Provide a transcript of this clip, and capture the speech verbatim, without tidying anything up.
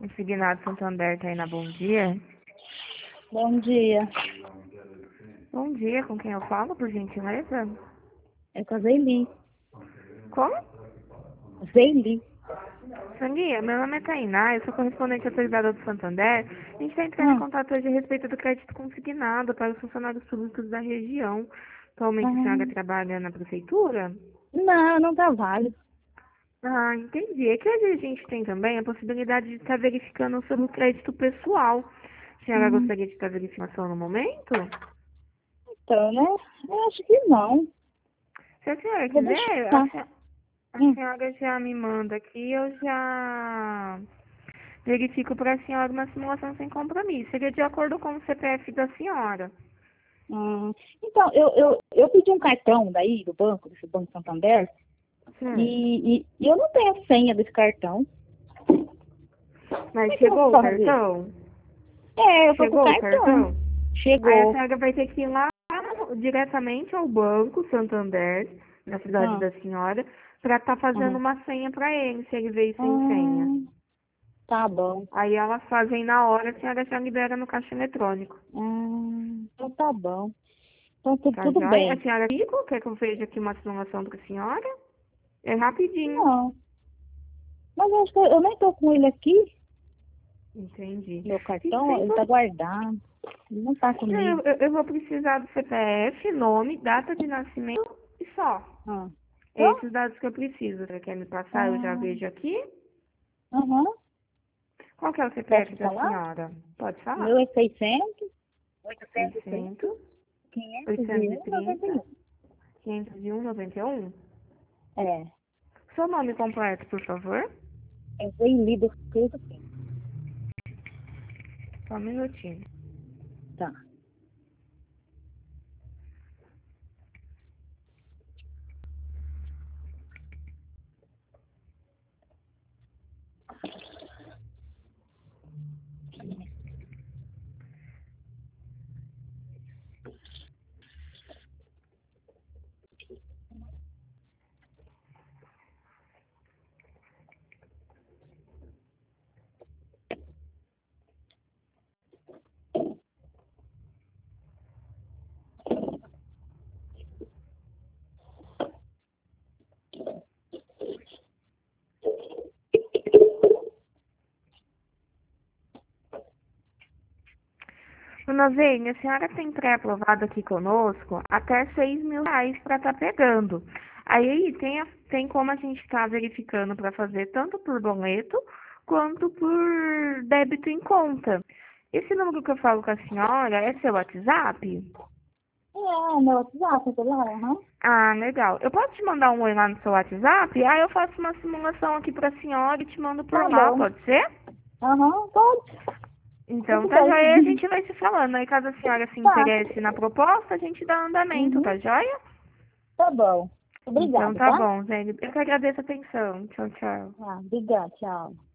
Consignado Santander, tá aí na Bom Dia? Bom dia. Bom dia, com quem eu falo, por gentileza? É com a Zeli. Como? Zeli. Sanguinha, meu nome é Tainá, eu sou correspondente autorizada do Santander. A gente está entrando em Ah, contato hoje a respeito do crédito consignado para os funcionários públicos da região. Atualmente a senhora ah, trabalha na prefeitura? não, não trabalho. Ah, entendi. É que às vezes a gente tem também a possibilidade de estar verificando sobre o crédito pessoal. A senhora Hum, gostaria de estar verificando no momento? então, né? Eu acho que não. Se a senhora Vou quiser, a, deixar. se- a Hum, senhora já me manda aqui, eu já verifico para a senhora uma simulação sem compromisso. Seria de acordo com o C P F da senhora. hum. Então, eu, eu, eu pedi um cartão daí, do banco, desse Banco Santander, Sim. e, e, e eu não tenho a senha desse cartão. Como Mas é que eu vou chegou o fazer? cartão? É, eu tô com o Chegou o cartão. cartão? Aí a Chegou. senhora vai ter que ir lá diretamente ao Banco Santander, na cidade Ah, da senhora, para estar fazendo ah, uma senha para ele, se ele veio sem senha. ah, tá bom. Aí elas fazem na hora, a senhora já libera no caixa eletrônico. Ah, então tá bom. Então tudo, Tá tudo joia? A bem. senhora liga? Quer que eu veja aqui uma simulação para a senhora? É rapidinho. Não. Mas eu acho que eu nem tô com ele aqui. Entendi. Meu E cartão, sem ele tá pro- guardado. Ele não tá Não, eu, comigo. eu eu vou precisar do C P F, nome, data de nascimento e só. Ah. É Só? esses dados que eu preciso. Você quer me passar? Eu já Ah, vejo aqui. aham. Qual que é o Posso C P F da falar? senhora? Pode O falar? meu é seiscentos, oitocentos e trinta, seiscentos, quinhentos e oitocentos e um, noventa e trinta, um. quinhentos e um, noventa e um. É. Seu nome completo, por favor. É Zeli do Filho. Só um minutinho. Tá. Dona Vênia, a senhora tem pré-aprovado aqui conosco até seis mil reais para estar pegando. Aí tem, a- tem como a gente estar verificando para fazer tanto por boleto quanto por débito em conta. Esse número que eu falo com a senhora é seu WhatsApp? É, meu WhatsApp, tá lá, aham. Ah, legal. Eu posso te mandar um oi lá no seu WhatsApp? Aí eu faço uma simulação aqui pra senhora e te mando por Tá lá, bom. pode ser? Aham, pode. Então Tudo tá bem. joia, a gente vai se falando. Aí caso a senhora se Tá. interesse na proposta, a gente dá andamento, Uhum. tá joia? Tá bom. Então Obrigada, tá tá? bom, Zé. Eu que agradeço a atenção. Tchau, tchau. Ah, obrigada, tchau.